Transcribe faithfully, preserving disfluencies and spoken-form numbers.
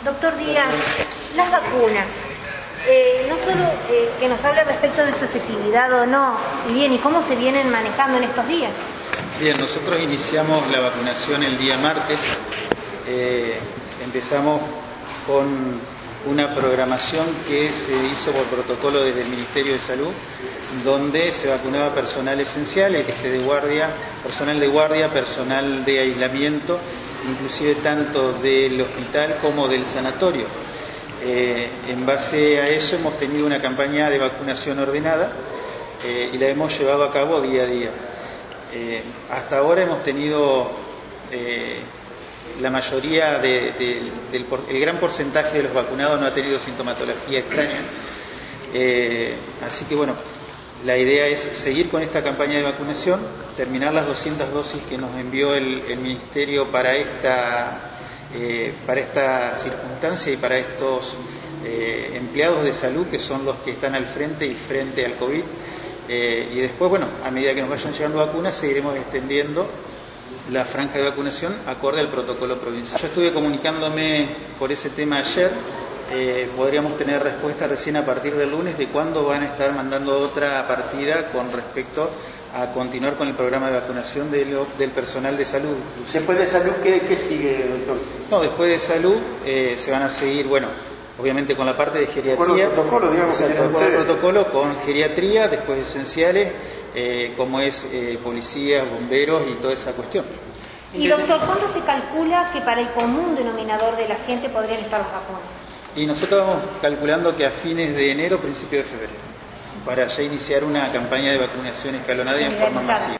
Doctor Díaz, las vacunas, eh, no solo eh, que nos hable respecto de su efectividad o no, y bien, y cómo se vienen manejando en estos días. Bien, nosotros iniciamos la vacunación el día martes, eh, empezamos con una programación que se hizo por protocolo desde el Ministerio de Salud, donde se vacunaba personal esencial, el que esté de guardia, personal de guardia, personal de aislamiento, inclusive tanto del hospital como del sanatorio. Eh, en base a eso hemos tenido una campaña de vacunación ordenada eh, y la hemos llevado a cabo día a día. Eh, hasta ahora hemos tenido eh, la mayoría de, de, del el gran porcentaje de los vacunados no ha tenido sintomatología extraña, eh, así que bueno, la idea es seguir con esta campaña de vacunación, terminar las doscientas dosis que nos envió el, el Ministerio para esta, eh, para esta circunstancia y para estos eh, empleados de salud que son los que están al frente y frente al COVID. Eh, y después, bueno, a medida que nos vayan llegando vacunas, seguiremos extendiendo la franja de vacunación acorde al protocolo provincial. Yo estuve comunicándome por ese tema ayer. Eh, podríamos tener respuesta recién a partir del lunes de cuándo van a estar mandando otra partida con respecto a continuar con el programa de vacunación de lo, del personal de salud. Después de salud, ¿qué, qué sigue, doctor? No, después de salud eh, se van a seguir, bueno, obviamente con la parte de geriatría. Con el protocolo, digamos. O sea, con el protocolo, con geriatría, después esenciales, eh, como es eh, policías, bomberos y toda esa cuestión. Y doctor, ¿cuándo se calcula que para el común denominador de la gente podrían estar las vacunas? Y nosotros vamos calculando que a fines de enero, principio de febrero, para ya iniciar una campaña de vacunación escalonada y en forma masiva.